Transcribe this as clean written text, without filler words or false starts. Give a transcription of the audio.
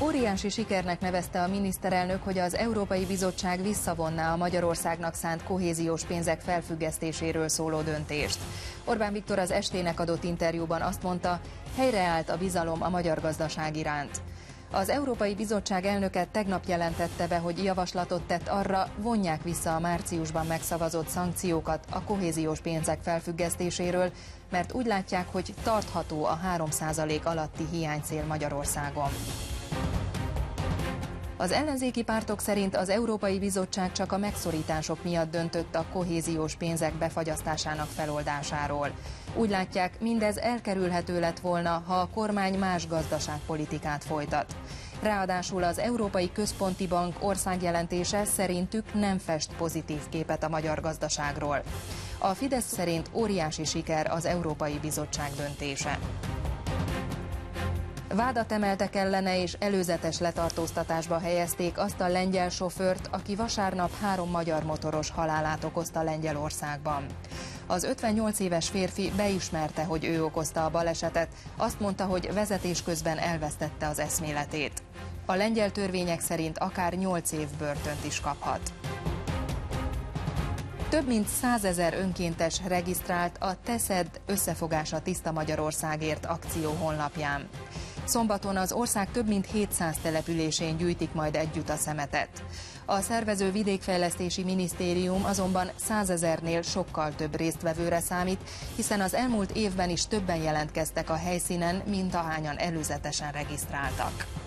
Óriási sikernek nevezte a miniszterelnök, hogy az Európai Bizottság visszavonná a Magyarországnak szánt kohéziós pénzek felfüggesztéséről szóló döntést. Orbán Viktor az ST-nek adott interjúban azt mondta, helyreállt a bizalom a magyar gazdaság iránt. Az Európai Bizottság elnöke tegnap jelentette be, hogy javaslatot tett arra, vonják vissza a márciusban megszavazott szankciókat a kohéziós pénzek felfüggesztéséről, mert úgy látják, hogy tartható a 3% alatti hiánycél Magyarországon. Az ellenzéki pártok szerint az Európai Bizottság csak a megszorítások miatt döntött a kohéziós pénzek befagyasztásának feloldásáról. Úgy látják, mindez elkerülhető lett volna, ha a kormány más gazdaságpolitikát folytat. Ráadásul az Európai Központi Bank országjelentése szerintük nem fest pozitív képet a magyar gazdaságról. A Fidesz szerint óriási siker az Európai Bizottság döntése. Vádat emeltek ellene és előzetes letartóztatásba helyezték azt a lengyel sofőrt, aki vasárnap 3 magyar motoros halálát okozta Lengyelországban. Az 58 éves férfi beismerte, hogy ő okozta a balesetet, azt mondta, hogy vezetés közben elvesztette az eszméletét. A lengyel törvények szerint akár 8 év börtönt is kaphat. Több mint 100 000 önkéntes regisztrált a Teszed összefogása Tiszta Magyarországért akció honlapján. Szombaton az ország több mint 700 településén gyűjtik majd együtt a szemetet. A szervező Vidékfejlesztési Minisztérium azonban 100 000-nél sokkal több résztvevőre számít, hiszen az elmúlt évben is többen jelentkeztek a helyszínen, mint ahányan előzetesen regisztráltak.